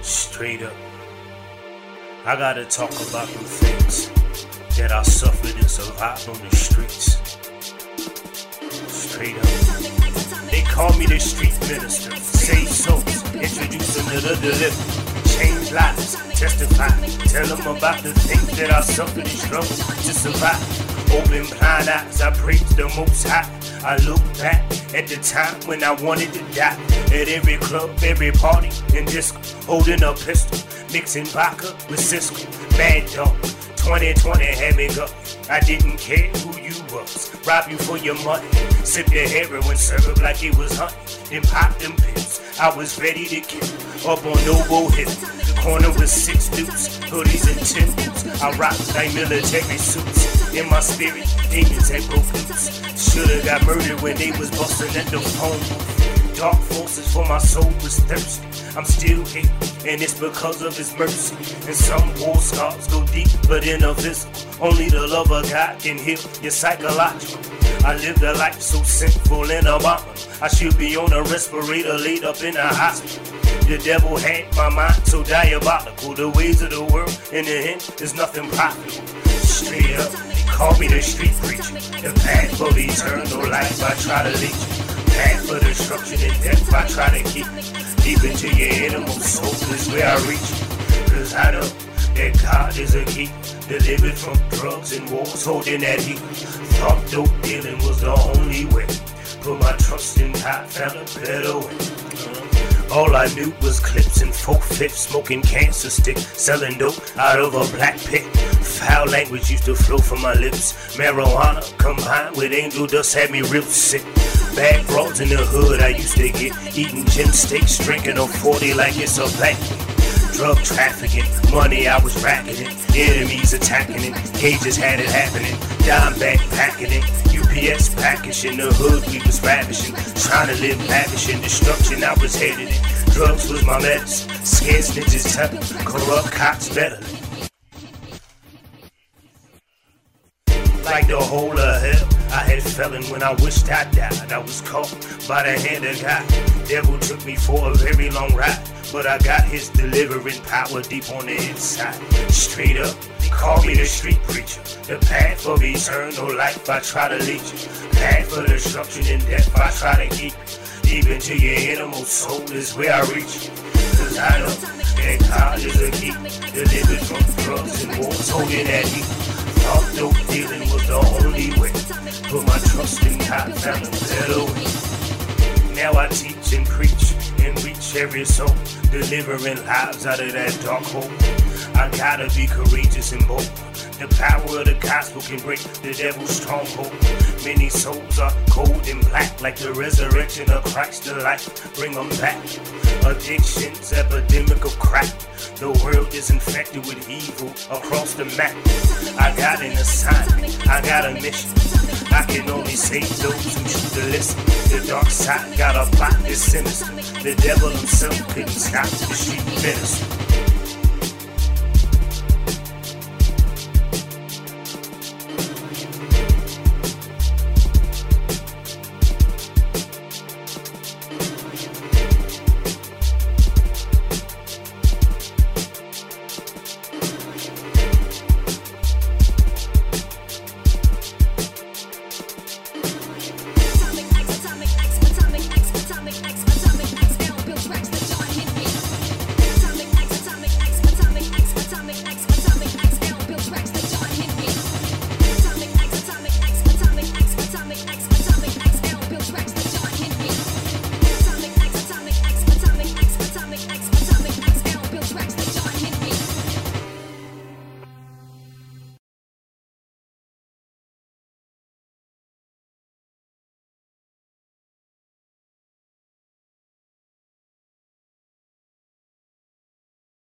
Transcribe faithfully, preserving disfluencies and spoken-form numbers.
Straight up, I gotta talk about the things that I suffered and survived on the streets. Straight up, they call me the street minister. Save souls, introduce them to the delivery. Change lives, testify, tell them about the things that I suffered and struggled to survive. Open blind eyes, I praise the Most High. I look back at the time when I wanted to die. At every club, every party, and disco, holding a pistol, mixing vodka with Cisco. Mad dog, twenty twenty had me go. I didn't care who you was, rob you for your money. Sip your heroin syrup like it was honey, then pop them pills. I was ready to kill, up on Noble Hill. The corner with six dudes, hoodies and tin boots. I rocked like military suits. In my spirit, demons had broke loose. Shoulda got murdered when they was busting at the phone booth. Dark forces for my soul was thirsty. I'm still here, and it's because of His mercy. And some war scars go deep, but in a physical. Only the love of God can heal your psychological. I lived a life so sinful and abominable. I should be on a respirator, laid up in a hospital. The devil had my mind so diabolical. The ways of the world, in the end, is nothing profitable. Straight up, they call me the street preacher. The path for eternal life, I try to lead you. Path for destruction and death, I try to keep you. Deep into your innermost soul is where I reach you. Cause I know that God is a key. Delivered from drugs and wars, holding that heat. Thought dope dealing was the only way. Put my trust in God, found a better way. All I knew was clips and four-fifths, smoking cancer stick, selling dope out of a black pit. Foul language used to flow from my lips. Marijuana combined with angel dust had me real sick. Bad broads in the hood I used to get, eating gym steaks, drinking a forty like it's a banquet. Drug trafficking, money I was racking it, enemies attacking it, cages had it happening, dime bag packing it, U P S package in the hood we was ravishing, trying to live lavish in destruction I was headed in. Drugs was my medicine, scared snitches tell me, corrupt cops better. Like the whole of hell, I had felon when I wished I died. I was caught by the hand of God. Devil took me for a very long ride, but I got His delivering power deep on the inside. Straight up, call me the street preacher. The path of eternal life, I try to lead you. Path for destruction and death, I try to keep you. Deep into your innermost soul is where I reach you. Cause I know that God is a key. Delivered from drugs and wars, holding that heat. Thought dope dealing was the only way. Put my trust in God, found a better way. Now I teach and preach and reach every soul, delivering lives out of that dark hole. I gotta be courageous and bold. The power of the gospel can break the devil's stronghold. Many souls are cold and black, like the resurrection of Christ to life. Bring them back. Addictions, epidemic of crack. The world is infected with evil across the map. I got an assignment, I got a mission. I can only save those who choose to listen. The dark side got a plot that's sinister. The devil himself couldn't stop the street minister.